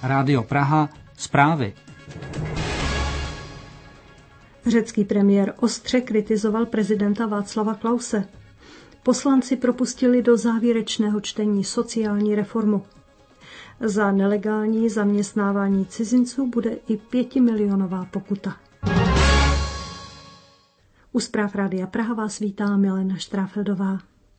Rádio Praha, zprávy. Řecký premiér ostře kritizoval prezidenta Václava Klause. Poslanci propustili do závěrečného čtení sociální reformu. Za nelegální zaměstnávání cizinců bude i 5milionová pokuta. U zpráv Rádia Praha vás vítá Milena Štráfeldová.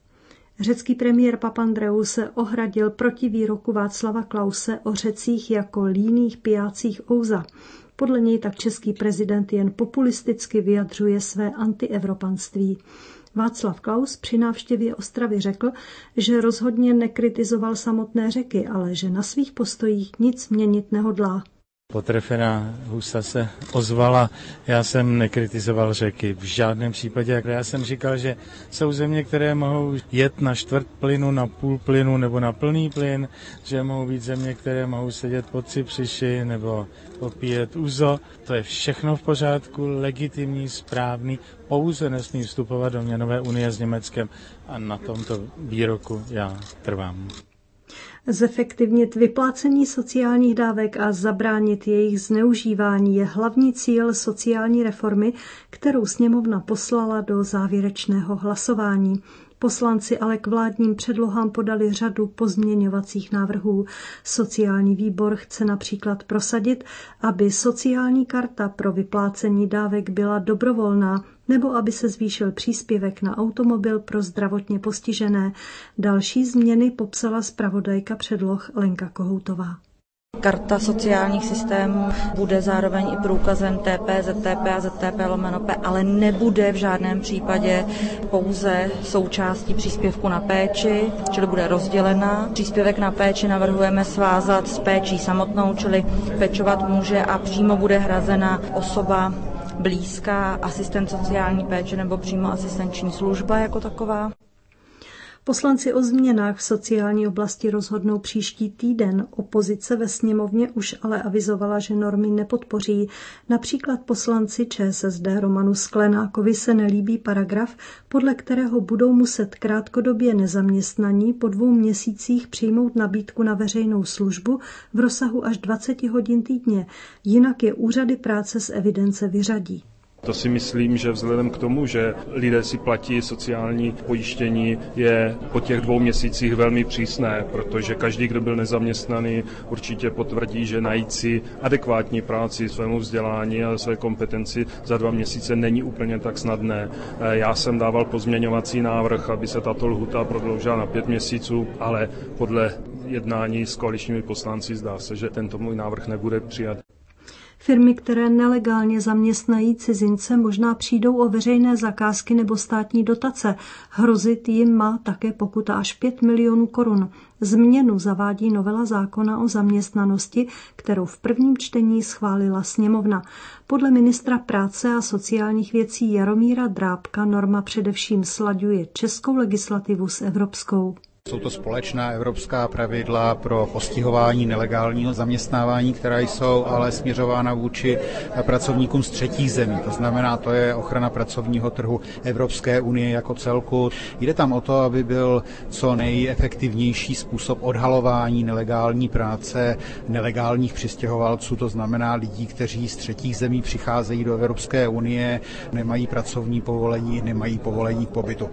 Řecký premiér Papandreou se ohradil proti výroku Václava Klause o Řecích jako líných pijácích ouza. Podle něj tak český prezident jen populisticky vyjadřuje své antievropanství. Václav Klaus při návštěvě Ostravy řekl, že rozhodně nekritizoval samotné Řeky, ale že na svých postojích nic měnit nehodlá. Potrefená husa se ozvala, já jsem nekritizoval Řeky v žádném případě. Já jsem říkal, že jsou země, které mohou jet na čtvrt plynu, na půl plynu nebo na plný plyn, že mohou být země, které mohou sedět pod Cypřiši nebo popíjet uzo. To je všechno v pořádku, legitimní, správný, pouze nesmí vstupovat do měnové unie s Německem a na tomto výroku já trvám. Zefektivnit vyplácení sociálních dávek a zabránit jejich zneužívání je hlavní cíl sociální reformy, kterou sněmovna poslala do závěrečného hlasování. Poslanci ale k vládním předlohám podali řadu pozměňovacích návrhů. Sociální výbor chce například prosadit, aby sociální karta pro vyplácení dávek byla dobrovolná, nebo aby se zvýšil příspěvek na automobil pro zdravotně postižené. Další změny popsala zpravodajka předloh Lenka Kohoutová. Karta sociálních systémů bude zároveň i průkazem TP, ZTP a ZTP/P, ale nebude v žádném případě pouze součástí příspěvku na péči, čili bude rozdělena. Příspěvek na péči navrhujeme svázat s péčí samotnou, čili pečovat může a přímo bude hrazena osoba blízká, asistent sociální péče nebo přímo asistenční služba jako taková. Poslanci o změnách v sociální oblasti rozhodnou příští týden. Opozice ve sněmovně už ale avizovala, že normy nepodpoří. Například poslanci ČSSD Romanu Sklenákovi se nelíbí paragraf, podle kterého budou muset krátkodobě nezaměstnaní po 2 měsících přijmout nabídku na veřejnou službu v rozsahu až 20 hodin týdně. Jinak je úřady práce z evidence vyřadí. To si myslím, že vzhledem k tomu, že lidé si platí sociální pojištění, je po těch 2 měsících velmi přísné, protože každý, kdo byl nezaměstnaný, určitě potvrdí, že najít si adekvátní práci svému vzdělání a své kompetenci za 2 měsíce není úplně tak snadné. Já jsem dával pozměňovací návrh, aby se tato lhůta prodloužila na 5 měsíců, ale podle jednání s koaličními poslanci zdá se, že tento můj návrh nebude přijat. Firmy, které nelegálně zaměstnají cizince, možná přijdou o veřejné zakázky nebo státní dotace. Hrozit jim má také pokuta až 5 milionů korun. Změnu zavádí novela zákona o zaměstnanosti, kterou v prvním čtení schválila sněmovna. Podle ministra práce a sociálních věcí Jaromíra Drábka norma především slaďuje českou legislativu s evropskou. Jsou to společná evropská pravidla pro postihování nelegálního zaměstnávání, která jsou ale směřována vůči pracovníkům z třetích zemí. To znamená, to je ochrana pracovního trhu Evropské unie jako celku. Jde tam o to, aby byl co nejefektivnější způsob odhalování nelegální práce, nelegálních přistěhovalců, to znamená lidí, kteří z třetích zemí přicházejí do Evropské unie, nemají pracovní povolení, nemají povolení k pobytu.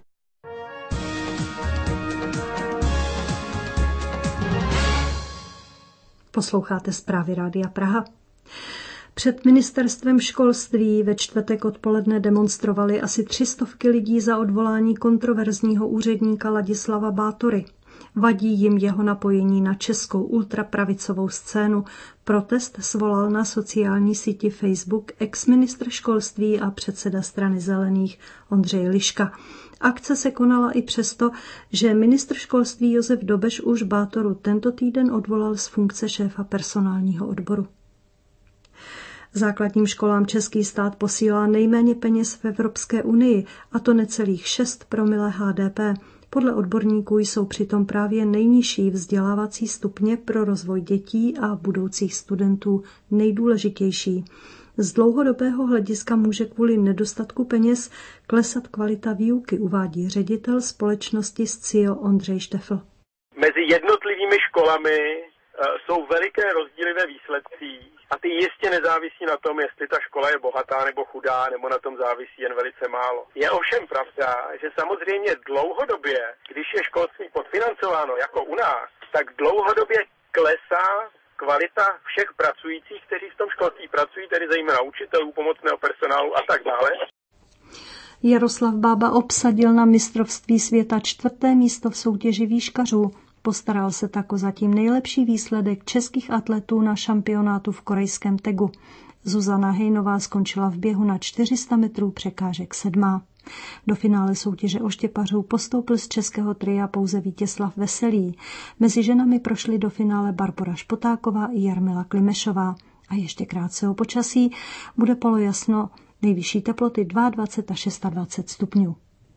Posloucháte zprávy Rádia Praha. Před ministerstvem školství ve čtvrtek odpoledne demonstrovali asi 300 lidí za odvolání kontroverzního úředníka Ladislava Bátory. Vadí jim jeho napojení na českou ultrapravicovou scénu. Protest svolal na sociální síti Facebook ex-ministr školství a předseda strany Zelených Ondřej Liška. Akce se konala i přesto, že ministr školství Josef Dobeš už Bátoru tento týden odvolal z funkce šéfa personálního odboru. Základním školám český stát posílá nejméně peněz v Evropské unii, a to necelých 6 promile HDP. Podle odborníků jsou přitom právě nejnižší vzdělávací stupně pro rozvoj dětí a budoucích studentů nejdůležitější. Z dlouhodobého hlediska může kvůli nedostatku peněz klesat kvalita výuky, uvádí ředitel společnosti SCIO Ondřej Štefl. Mezi jednotlivými školami jsou veliké rozdíly ve výsledcích a ty jistě nezávisí na tom, jestli ta škola je bohatá nebo chudá, nebo na tom závisí jen velice málo. Je ovšem pravda, že samozřejmě dlouhodobě, když je školství podfinancováno jako u nás, tak dlouhodobě klesá kvalita všech pracujících, kteří v tom školství pracují, tedy zejména učitelů, pomocného personálu a tak dále. Jaroslav Bába obsadil na mistrovství světa 4. místo v soutěži výškařů. Postaral se tak o zatím nejlepší výsledek českých atletů na šampionátu v korejském Tegu. Zuzana Hejnová skončila v běhu na 400 metrů překážek 7. Do finále soutěže oštěpařů postoupil z českého tria pouze Vítězslav Veselý. Mezi ženami prošly do finále Barbora Špotáková i Jarmila Klimešová. A ještě krátce o počasí, bude polojasno, nejvyšší teploty 22 a 26 stupňů.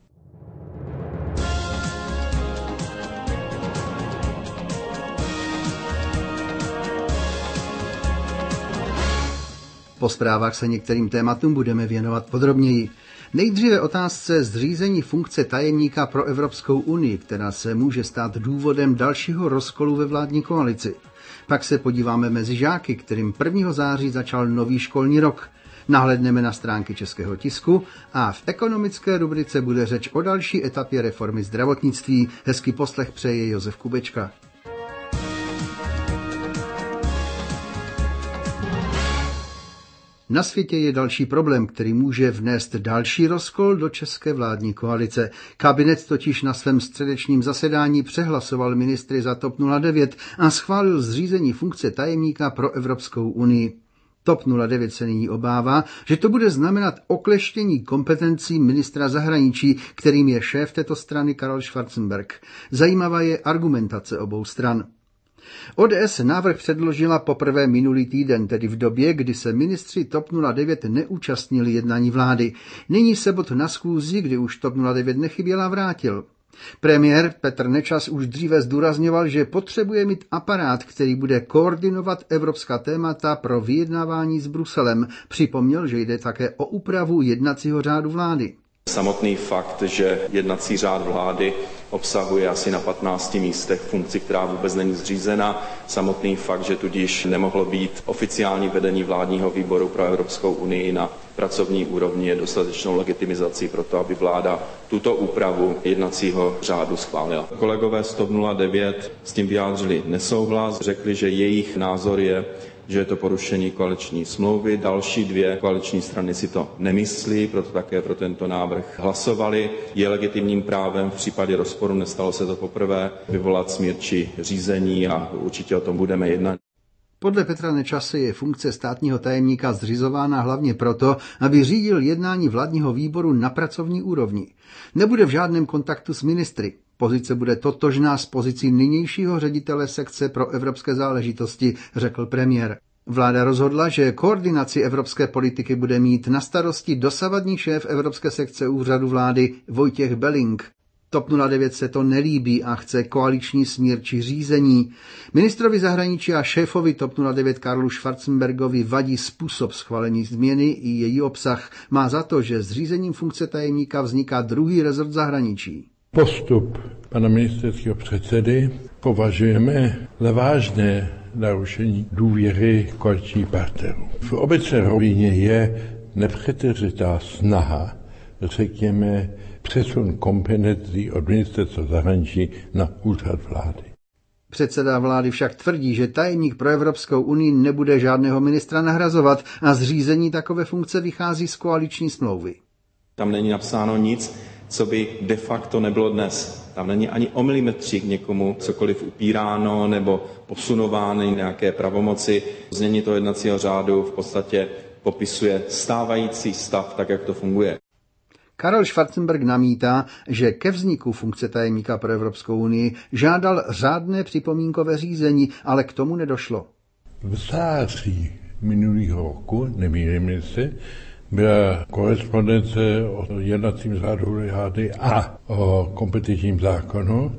Po zprávách se některým tématům budeme věnovat podrobněji. Nejdříve otázce zřízení funkce tajemníka pro Evropskou unii, která se může stát důvodem dalšího rozkolu ve vládní koalici. Pak se podíváme mezi žáky, kterým 1. září začal nový školní rok. Nahlédneme na stránky Českého tisku a v ekonomické rubrice bude řeč o další etapě reformy zdravotnictví. Hezký poslech přeje Josef Kubečka. Na světě je další problém, který může vnést další rozkol do české vládní koalice. Kabinet totiž na svém středečním zasedání přehlasoval ministry za TOP 09 a schválil zřízení funkce tajemníka pro Evropskou unii. TOP 09 se nyní obává, že to bude znamenat okleštění kompetencí ministra zahraničí, kterým je šéf této strany Karel Schwarzenberg. Zajímavá je argumentace obou stran. ODS návrh předložila poprvé minulý týden, tedy v době, kdy se ministři TOP 09 neúčastnili jednání vlády. Nyní se bod na schůzi, kdy už TOP 09 nechyběla, vrátil. Premiér Petr Nečas už dříve zdůrazňoval, že potřebuje mít aparát, který bude koordinovat evropská témata pro vyjednávání s Bruselem. Připomněl, že jde také o úpravu jednacího řádu vlády. Samotný fakt, že jednací řád vlády obsahuje asi na 15 místech funkci, která vůbec není zřízena. Samotný fakt, že tudíž nemohlo být oficiální vedení vládního výboru pro Evropskou unii na pracovní úrovni, je dostatečnou legitimizací pro to, aby vláda tuto úpravu jednacího řádu schválila. Kolegové z TOP 09 s tím vyjádřili nesouhlas, řekli, že jejich názor je, že je to porušení koaliční smlouvy. Další dvě koaliční strany si to nemyslí, proto také pro tento návrh hlasovali. Je legitimním právem v případě rozporu, nestalo se to poprvé, vyvolat smírčí řízení a určitě o tom budeme jednat. Podle Petra Nečase je funkce státního tajemníka zřizována hlavně proto, aby řídil jednání vládního výboru na pracovní úrovni. Nebude v žádném kontaktu s ministry. Pozice bude totožná s pozicí nynějšího ředitele sekce pro evropské záležitosti, řekl premiér. Vláda rozhodla, že koordinaci evropské politiky bude mít na starosti dosavadní šéf evropské sekce úřadu vlády Vojtěch Belling. TOP 09 se to nelíbí a chce koaliční smírčí řízení. Ministrovi zahraničí a šéfovi TOP 09 Karlu Schwarzenbergovi vadí způsob schválení změny i její obsah. Má za to, že zřízením funkce tajemníka vzniká druhý rezort zahraničí. Postup pana ministerského předsedy považujeme za vážné narušení důvěry koaličních partnerů. V obecné rovině je nepřetržitá snaha, řekněme, přesun kompetencí od ministerstva zahraničí na úřad vlády. Předseda vlády však tvrdí, že tajemník pro Evropskou unii nebude žádného ministra nahrazovat a zřízení takové funkce vychází z koaliční smlouvy. Tam není napsáno nic, co by de facto nebylo dnes. Tam není ani o milimetřík někomu cokoliv upíráno nebo posunovány nějaké pravomoci. Znění toho jednacího řádu v podstatě popisuje stávající stav, tak jak to funguje. Karel Schwarzenberg namítá, že ke vzniku funkce tajemníka pro Evropskou unii žádal řádné připomínkové řízení, ale k tomu nedošlo. V září minulého roku, nemýlím se, byla korespondence o jednacím řádu vlády a o kompetenčním zákonu,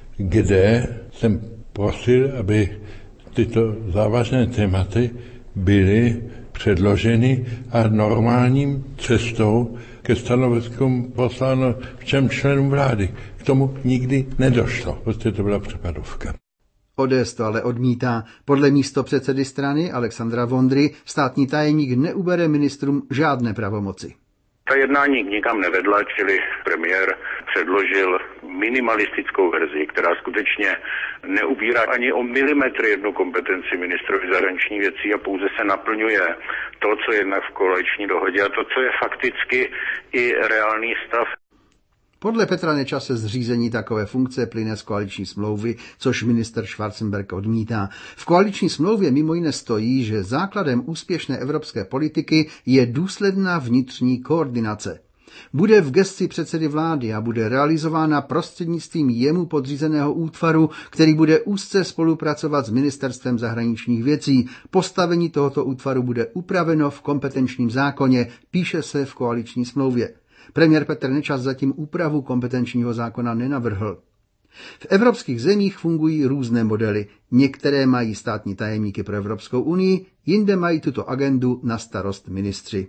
kde jsem prosil, aby tyto závažné tématy byly předloženy a normálním cestou ke stanoviskům posláno všem členům vlády. K tomu nikdy nedošlo. Prostě to byla přepadovka. ODS to ale odmítá. Podle místopředsedy strany Alexandra Vondry státní tajemník neubere ministrům žádné pravomoci. Ta jednání nikam nevedla, čili premiér předložil minimalistickou verzi, která skutečně neubírá ani o milimetr jednu kompetenci ministrovi zahraničních věcí a pouze se naplňuje to, co je jednak v koaliční dohodě a to, co je fakticky i reálný stav. Podle Petra Nečase zřízení takové funkce plyne z koaliční smlouvy, což minister Schwarzenberg odmítá. V koaliční smlouvě mimo jiné stojí, že základem úspěšné evropské politiky je důsledná vnitřní koordinace. Bude v gesci předsedy vlády a bude realizována prostřednictvím jemu podřízeného útvaru, který bude úzce spolupracovat s ministerstvem zahraničních věcí. Postavení tohoto útvaru bude upraveno v kompetenčním zákoně, píše se v koaliční smlouvě. Premiér Petr Nečas zatím úpravu kompetenčního zákona nenavrhl. V evropských zemích fungují různé modely. Některé mají státní tajemníky pro Evropskou unii, jinde mají tuto agendu na starost ministři.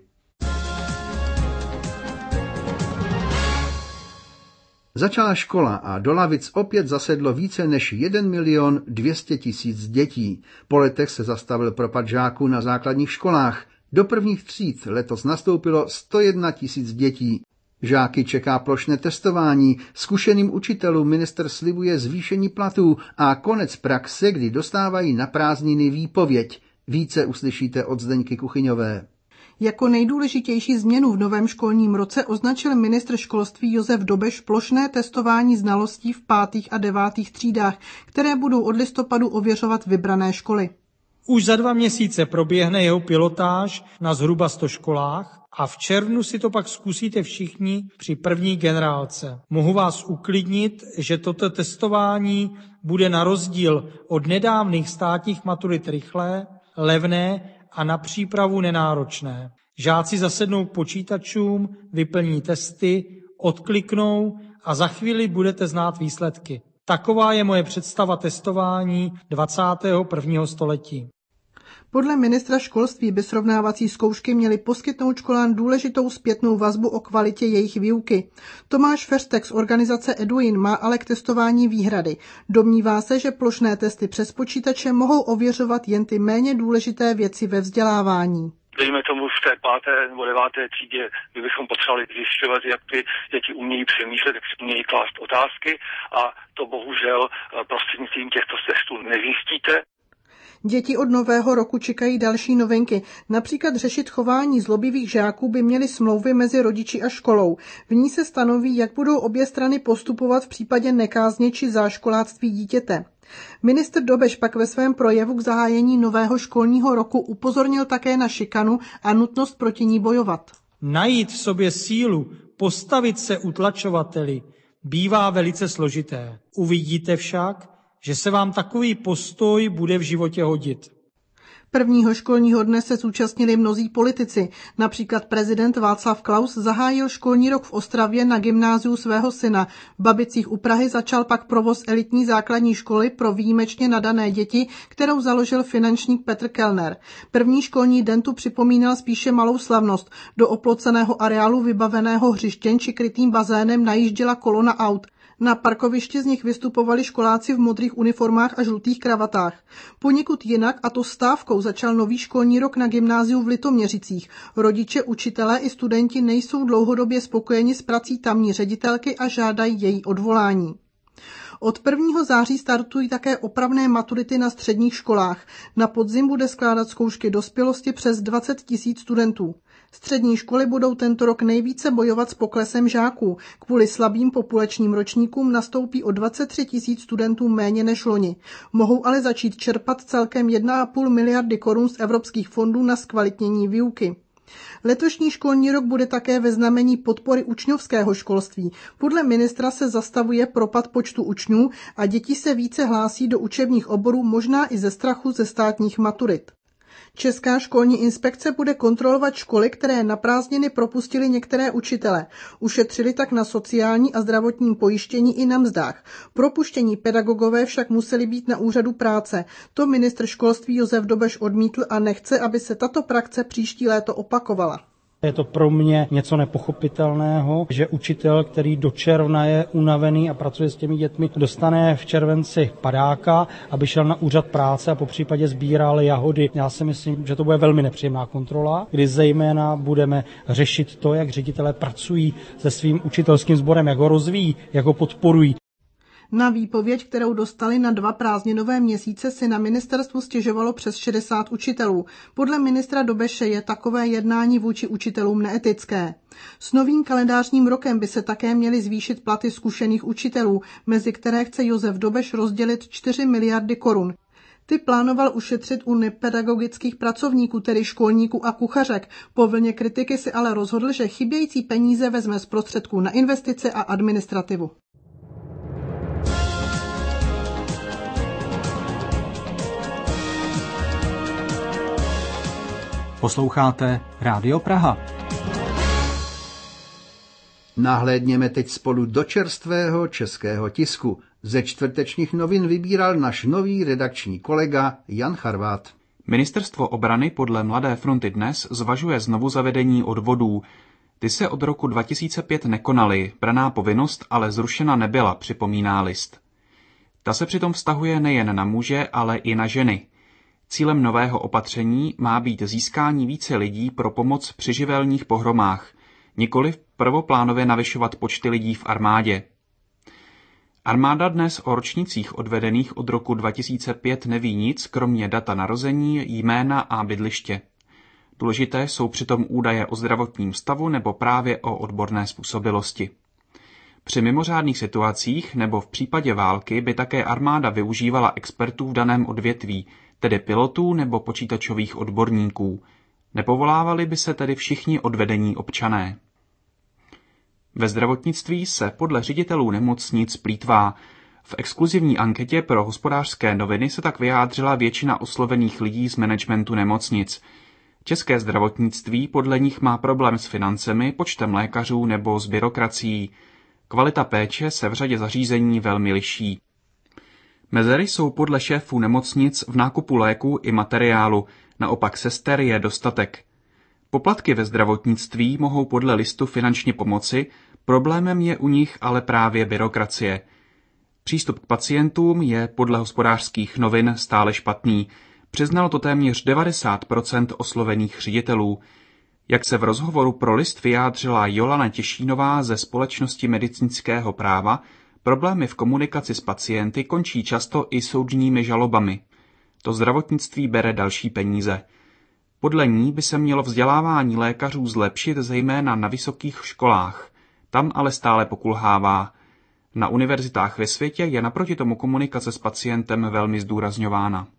Začala škola a do lavic opět zasedlo více než 1 200 000 dětí. Po letech se zastavil propad žáků na základních školách. Do prvních tříd letos nastoupilo 101 000 dětí. Žáky čeká plošné testování, zkušeným učitelům ministr slibuje zvýšení platů a konec praxe, kdy dostávají na prázdniny výpověď. Více uslyšíte od Zdeňky Kuchyňové. Jako nejdůležitější změnu v novém školním roce označil ministr školství Josef Dobeš plošné testování znalostí v 5. a 9. třídách, které budou od listopadu ověřovat vybrané školy. Už za 2 měsíce proběhne jeho pilotáž na zhruba 100 školách a v červnu si to pak zkusíte všichni při první generálce. Mohu vás uklidnit, že toto testování bude na rozdíl od nedávných státních maturit rychlé, levné a na přípravu nenáročné. Žáci zasednou k počítačům, vyplní testy, odkliknou a za chvíli budete znát výsledky. Taková je moje představa testování 21. století. Podle ministra školství by srovnávací zkoušky měly poskytnout školám důležitou zpětnou vazbu o kvalitě jejich výuky. Tomáš Ferstek z organizace Eduin má ale k testování výhrady. Domnívá se, že plošné testy přes počítače mohou ověřovat jen ty méně důležité věci ve vzdělávání. Dejme tomu v té 5. nebo 9. třídě, kdybychom potřebovali zjišťovat, jak ty děti umějí přemýšlet, jak si umějí klást otázky a to bohužel prostřednictvím těchto testů nezjistíte. Děti od nového roku čekají další novinky. Například řešit chování zlobivých žáků by měly smlouvy mezi rodiči a školou. V ní se stanoví, jak budou obě strany postupovat v případě nekázně či záškoláctví dítěte. Ministr Dobeš pak ve svém projevu k zahájení nového školního roku upozornil také na šikanu a nutnost proti ní bojovat. Najít v sobě sílu, postavit se utlačovateli, bývá velice složité. Uvidíte však, že se vám takový postoj bude v životě hodit. Prvního školního dne se zúčastnili mnozí politici. Například prezident Václav Klaus zahájil školní rok v Ostravě na gymnáziu svého syna. V Babicích u Prahy začal pak provoz elitní základní školy pro výjimečně nadané děti, kterou založil finančník Petr Kellner. První školní den tu připomínal spíše malou slavnost. Do oploceného areálu vybaveného hřištěm či krytým bazénem najížděla kolona aut. Na parkovišti z nich vystupovali školáci v modrých uniformách a žlutých kravatách. Poněkud jinak, a to stávkou, začal nový školní rok na gymnáziu v Litoměřicích. Rodiče, učitelé i studenti nejsou dlouhodobě spokojeni s prací tamní ředitelky a žádají její odvolání. Od 1. září startují také opravné maturity na středních školách. Na podzim bude skládat zkoušky dospělosti přes 20 000 studentů. Střední školy budou tento rok nejvíce bojovat s poklesem žáků. Kvůli slabým populačním ročníkům nastoupí o 23 000 studentů méně než loni. Mohou ale začít čerpat celkem 1,5 miliardy korun z evropských fondů na zkvalitnění výuky. Letošní školní rok bude také ve znamení podpory učňovského školství. Podle ministra se zastavuje propad počtu učňů a děti se více hlásí do učebních oborů, možná i ze strachu ze státních maturit. Česká školní inspekce bude kontrolovat školy, které na prázdniny propustily některé učitele. Ušetřili tak na sociální a zdravotním pojištění i na mzdách. Propuštění pedagogové však museli být na úřadu práce. To ministr školství Josef Dobeš odmítl a nechce, aby se tato praxe příští léto opakovala. Je to pro mě něco nepochopitelného, že učitel, který do června je unavený a pracuje s těmi dětmi, dostane v červenci padáka, aby šel na úřad práce a popřípadě sbíral jahody. Já si myslím, že to bude velmi nepříjemná kontrola, kdy zejména budeme řešit to, jak ředitelé pracují se svým učitelským sborem, jak ho rozvíjí, jak ho podporují. Na výpověď, kterou dostali na 2 prázdninové měsíce, si na ministerstvu stěžovalo přes 60 učitelů. Podle ministra Dobeše je takové jednání vůči učitelům neetické. S novým kalendářním rokem by se také měly zvýšit platy zkušených učitelů, mezi které chce Josef Dobeš rozdělit 4 miliardy korun. Ty plánoval ušetřit u nepedagogických pracovníků, tedy školníků a kuchařek. Po vlně kritiky si ale rozhodl, že chybějící peníze vezme z prostředků na investice a administrativu. Posloucháte Rádio Praha. Nahlédněme teď spolu do čerstvého českého tisku. Ze čtvrtečních novin vybíral náš nový redakční kolega Jan Charvát. Ministerstvo obrany podle Mladé fronty Dnes zvažuje znovu zavedení odvodů. Ty se od roku 2005 nekonaly, branná povinnost ale zrušena nebyla, připomíná List. Ta se přitom vztahuje nejen na muže, ale i na ženy. Cílem nového opatření má být získání více lidí pro pomoc při živelních pohromách, nikoliv prvoplánově navyšovat počty lidí v armádě. Armáda dnes o ročnících odvedených od roku 2005 neví nic, kromě data narození, jména a bydliště. Důležité jsou přitom údaje o zdravotním stavu nebo právě o odborné způsobilosti. Při mimořádných situacích nebo v případě války by také armáda využívala expertů v daném odvětví, tedy pilotů nebo počítačových odborníků. Nepovolávali by se tedy všichni odvedení občané. Ve zdravotnictví se podle ředitelů nemocnic plýtvá. V exkluzivní anketě pro Hospodářské noviny se tak vyjádřila většina oslovených lidí z managementu nemocnic. České zdravotnictví podle nich má problém s financemi, počtem lékařů nebo s byrokracií. Kvalita péče se v řadě zařízení velmi liší. Mezery jsou podle šéfů nemocnic v nákupu léků i materiálu, naopak sester je dostatek. Poplatky ve zdravotnictví mohou podle Listu finančně pomoci, problémem je u nich ale právě byrokracie. Přístup k pacientům je podle Hospodářských novin stále špatný, přiznalo to téměř 90% oslovených ředitelů. Jak se v rozhovoru pro List vyjádřila Jolana Těšínová ze Společnosti medicínského práva, problémy v komunikaci s pacienty končí často i soudními žalobami. To zdravotnictví bere další peníze. Podle ní by se mělo vzdělávání lékařů zlepšit zejména na vysokých školách. Tam ale stále pokulhává. Na univerzitách ve světě je naproti tomu komunikace s pacientem velmi zdůrazňována.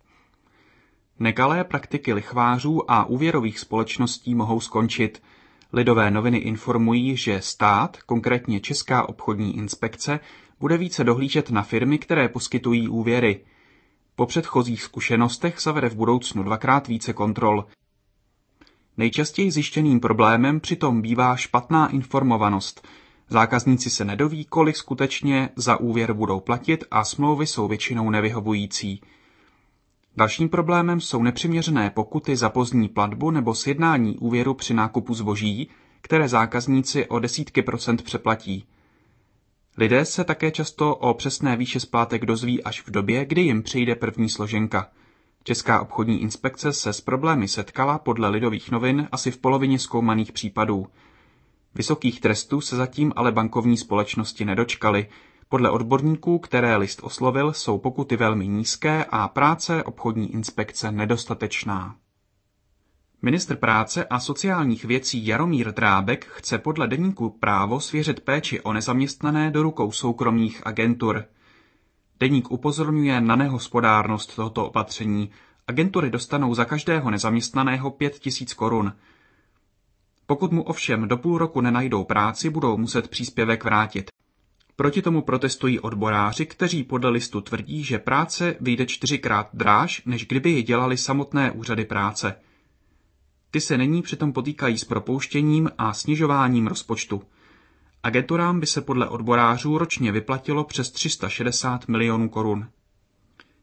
Nekalé praktiky lichvářů a úvěrových společností mohou skončit. Lidové noviny informují, že stát, konkrétně Česká obchodní inspekce, bude více dohlížet na firmy, které poskytují úvěry. Po předchozích zkušenostech zavede v budoucnu 2krát více kontrol. Nejčastěji zjištěným problémem přitom bývá špatná informovanost. Zákazníci se nedoví, kolik skutečně za úvěr budou platit a smlouvy jsou většinou nevyhovující. Dalším problémem jsou nepřiměřené pokuty za pozdní platbu nebo sjednání úvěru při nákupu zboží, které zákazníci o desítky procent přeplatí. Lidé se také často o přesné výši splátek dozví až v době, kdy jim přijde první složenka. Česká obchodní inspekce se s problémy setkala podle Lidových novin asi v polovině zkoumaných případů. Vysokých trestů se zatím ale bankovní společnosti nedočkaly. Podle odborníků, které List oslovil, jsou pokuty velmi nízké a práce obchodní inspekce nedostatečná. Ministr práce a sociálních věcí Jaromír Drábek chce podle deníku Právo svěřit péči o nezaměstnané do rukou soukromých agentur. Deník upozorňuje na nehospodárnost tohoto opatření. Agentury dostanou za každého nezaměstnaného 5 000 korun. Pokud mu ovšem do půl roku nenajdou práci, budou muset příspěvek vrátit. Proti tomu protestují odboráři, kteří podle Listu tvrdí, že práce vyjde 4krát dráž, než kdyby ji dělali samotné úřady práce. Ty se nyní přitom potýkají s propouštěním a snižováním rozpočtu. Agenturám by se podle odborářů ročně vyplatilo přes 360 milionů korun.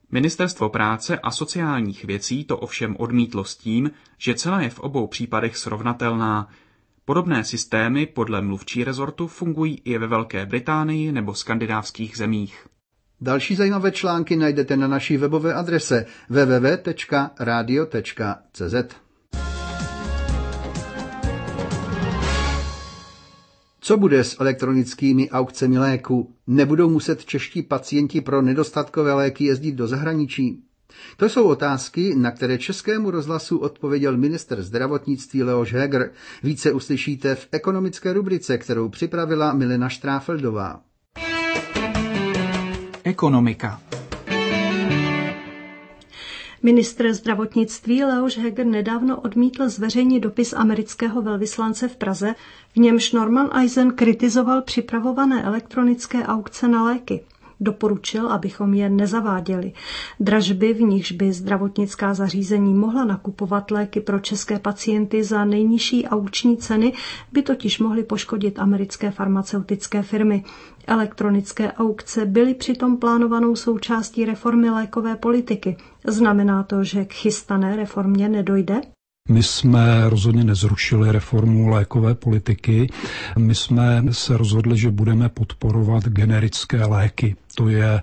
Ministerstvo práce a sociálních věcí to ovšem odmítlo s tím, že cena je v obou případech srovnatelná. Podobné systémy podle mluvčí rezortu fungují i ve Velké Británii nebo skandinávských zemích. Další zajímavé články najdete na naší webové adrese www.radio.cz. Co bude s elektronickými aukcemi léku? Nebudou muset čeští pacienti pro nedostatkové léky jezdit do zahraničí? To jsou otázky, na které Českému rozhlasu odpověděl ministr zdravotnictví Leoš Heger. Více uslyšíte v ekonomické rubrice, kterou připravila Milena Štráfeldová. Ekonomika. Ministr zdravotnictví Leoš Heger nedávno odmítl zveřejnit dopis amerického velvyslance v Praze, v němž Norman Eisen kritizoval připravované elektronické aukce na léky. Doporučil, abychom je nezaváděli. Dražby, v nichž by zdravotnická zařízení mohla nakupovat léky pro české pacienty za nejnižší aukční ceny, by totiž mohly poškodit americké farmaceutické firmy. Elektronické aukce byly přitom plánovanou součástí reformy lékové politiky. Znamená to, že k chystané reformě nedojde? My jsme rozhodně nezrušili reformu lékové politiky. My jsme se rozhodli, že budeme podporovat generické léky. To je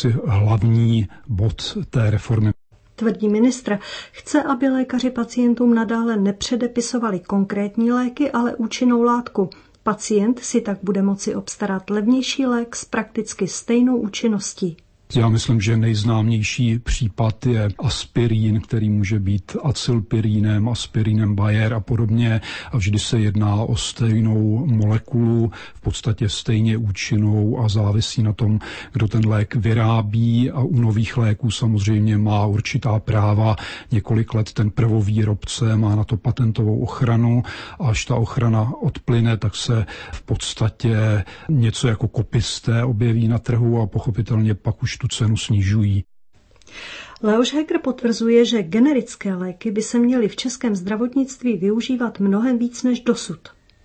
hlavní bod té reformy. Tvrdí ministr, chce, aby lékaři pacientům nadále nepředepisovali konkrétní léky, ale účinnou látku. Pacient si tak bude moci obstarat levnější lék s prakticky stejnou účinností. Já myslím, že nejznámější případ je aspirín, který může být acylpirínem, aspirínem Bayer a podobně. A vždy se jedná o stejnou molekulu, v podstatě stejně účinnou a závisí na tom, kdo ten lék vyrábí. A u nových léků samozřejmě má určitá práva. Několik let ten prvovýrobce má na to patentovou ochranu. A až ta ochrana odplyne, tak se v podstatě něco jako kopisté objeví na trhu a pochopitelně pak už tu cenu snižují. Leoš Heger potvrzuje, že generické léky by se měly v českém zdravotnictví využívat mnohem víc než dosud.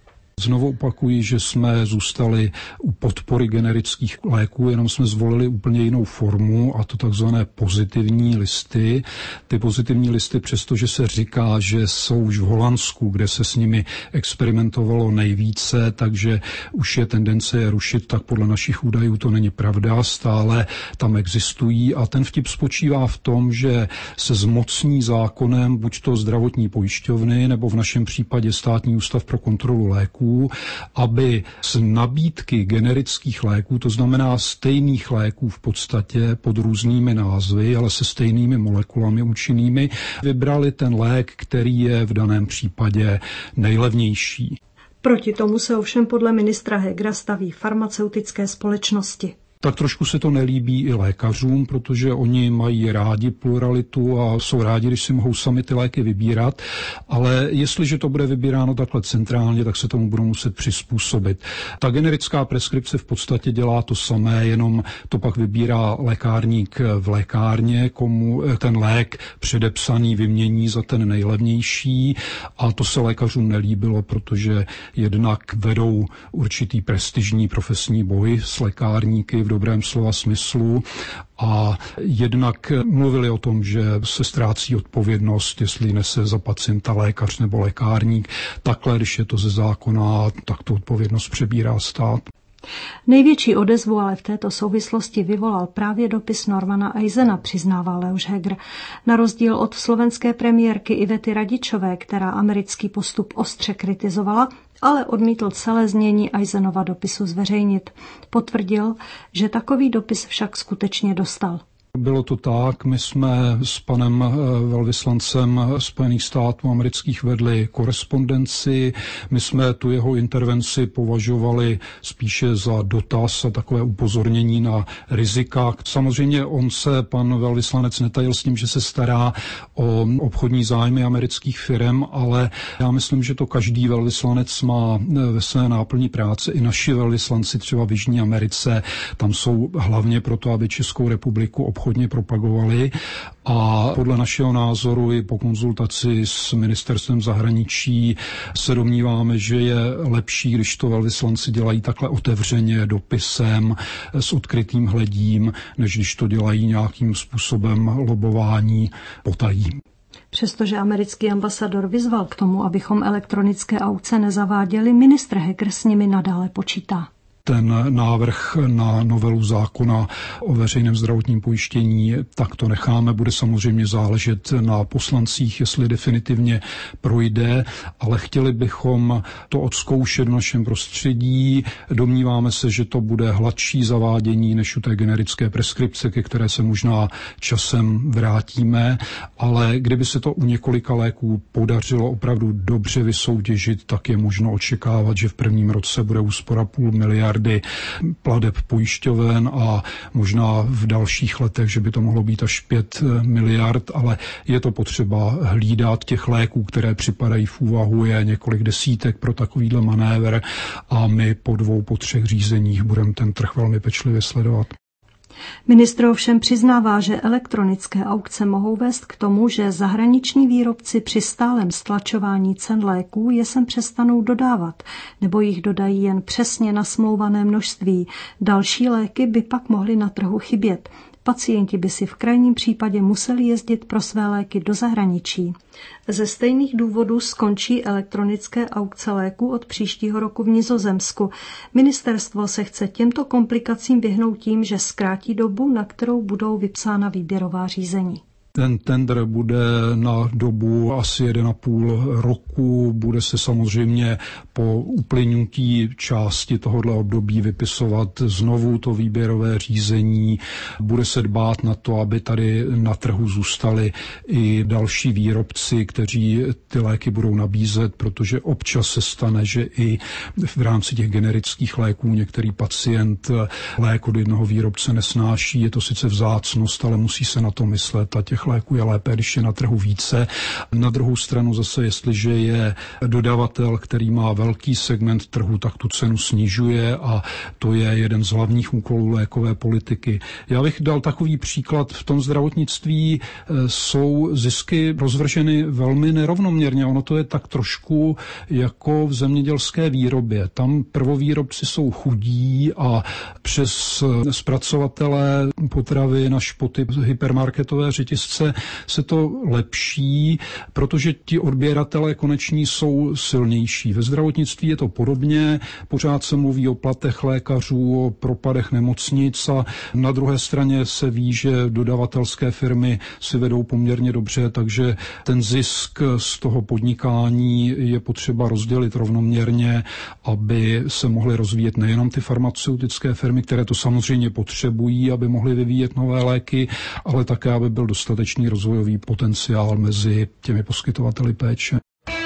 Znovu opakuji, že jsme zůstali u podpory generických léků, jenom jsme zvolili úplně jinou formu, a to takzvané pozitivní listy. Ty pozitivní listy, přestože se říká, že jsou už v Holandsku, kde se s nimi experimentovalo nejvíce, takže už je tendence je rušit, tak podle našich údajů to není pravda, stále tam existují a ten vtip spočívá v tom, že se zmocní zákonem buď to zdravotní pojišťovny, nebo v našem případě Státní ústav pro kontrolu léků, aby z nabídky generických léků, to znamená stejných léků v podstatě pod různými názvy, ale se stejnými molekulami účinnými, vybrali ten lék, který je v daném případě nejlevnější. Proti tomu se ovšem podle ministra Hegera staví farmaceutické společnosti. Tak trošku se to nelíbí i lékařům, protože oni mají rádi pluralitu a jsou rádi, když si mohou sami ty léky vybírat, ale jestliže to bude vybíráno takhle centrálně, tak se tomu budou muset přizpůsobit. Ta generická preskripce v podstatě dělá to samé, jenom to pak vybírá lékárník v lékárně, komu ten lék předepsaný vymění za ten nejlevnější a to se lékařům nelíbilo, protože jednak vedou určitý prestižní profesní boj s lékárníky v dobrém slova smyslu a jednak mluvili o tom, že se ztrácí odpovědnost, jestli nese za pacienta lékař nebo lékárník. Takhle, když je to ze zákona, tak tu odpovědnost přebírá stát. Největší odezvu ale v této souvislosti vyvolal právě dopis Normana Eisena, přiznává Leoš Heger. Na rozdíl od slovenské premiérky Ivety Radičové, která americký postup ostře kritizovala, ale odmítl celé znění Eisenova dopisu zveřejnit. Potvrdil, že takový dopis však skutečně dostal. Bylo to tak, my jsme s panem velvyslancem Spojených států amerických vedli korespondenci, my jsme tu jeho intervenci považovali spíše za dotaz a takové upozornění na rizika. Samozřejmě on se, pan velvyslanec, netajil s tím, že se stará o obchodní zájmy amerických firem, ale já myslím, že to každý velvyslanec má ve své náplni práce. I naši velvyslanci třeba v Jižní Americe, tam jsou hlavně proto, aby Českou republiku obchodovali hodně propagovali a podle našeho názoru i po konzultaci s ministerstvem zahraničí se domníváme, že je lepší, když to velvyslanci dělají takhle otevřeně, dopisem, s odkrytým hledím, než když to dělají nějakým způsobem lobování potají. Přestože americký ambasador vyzval k tomu, abychom elektronické aukce nezaváděli, ministr Heger s nimi nadále počítá. Ten návrh na novelu zákona o veřejném zdravotním pojištění, tak to necháme. Bude samozřejmě záležet na poslancích, jestli definitivně projde, ale chtěli bychom to odzkoušet v našem prostředí. Domníváme se, že to bude hladší zavádění než u té generické preskripce, ke které se možná časem vrátíme, ale kdyby se to u několika léků podařilo opravdu dobře vysoutěžit, tak je možno očekávat, že v prvním roce bude úspora 500 miliard plateb pojišťoven a možná v dalších letech, že by to mohlo být až 5 miliard, ale je to potřeba hlídat. Těch léků, které připadají v úvahu, je několik desítek pro takovýhle manévr a my po 2, po 3 řízeních budeme ten trh velmi pečlivě sledovat. Ministr ovšem přiznává, že elektronické aukce mohou vést k tomu, že zahraniční výrobci při stálem stlačování cen léků je sem přestanou dodávat, nebo jich dodají jen přesně nasmlouvané množství. Další léky by pak mohly na trhu chybět. Pacienti by si v krajním případě museli jezdit pro své léky do zahraničí. Ze stejných důvodů skončí elektronické aukce léků od příštího roku v Nizozemsku. Ministerstvo se chce těmto komplikacím vyhnout tím, že zkrátí dobu, na kterou budou vypsána výběrová řízení. Ten tendr bude na dobu asi 1,5 roku, bude se samozřejmě po uplynutí části tohoto období vypisovat znovu to výběrové řízení, bude se dbát na to, aby tady na trhu zůstali i další výrobci, kteří ty léky budou nabízet, protože občas se stane, že i v rámci těch generických léků některý pacient lék od jednoho výrobce nesnáší, je to sice vzácnost, ale musí se na to myslet a těch léků je lépe, když je na trhu více. Na druhou stranu zase, jestliže je dodavatel, který má velký segment trhu, tak tu cenu snižuje a to je jeden z hlavních úkolů lékové politiky. Já bych dal takový příklad. V tom zdravotnictví jsou zisky rozvrženy velmi nerovnoměrně. Ono to je tak trošku jako v zemědělské výrobě. Tam prvovýrobci jsou chudí a přes zpracovatele potravin až po ty hypermarketové řetězce se to lepší, protože ti odběratelé koneční jsou silnější. Ve zdravotnictví je to podobně, pořád se mluví o platech lékařů, o propadech nemocnic a na druhé straně se ví, že dodavatelské firmy si vedou poměrně dobře, takže ten zisk z toho podnikání je potřeba rozdělit rovnoměrně, aby se mohly rozvíjet nejenom ty farmaceutické firmy, které to samozřejmě potřebují, aby mohly vyvíjet nové léky, ale také, aby byl dostatečný rozvojový potenciál mezi těmi poskytovateli péče.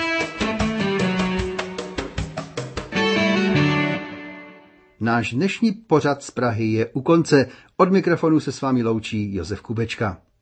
Náš dnešní pořad z Prahy je u konce. Od mikrofonu se s vámi loučí Josef Kubečka.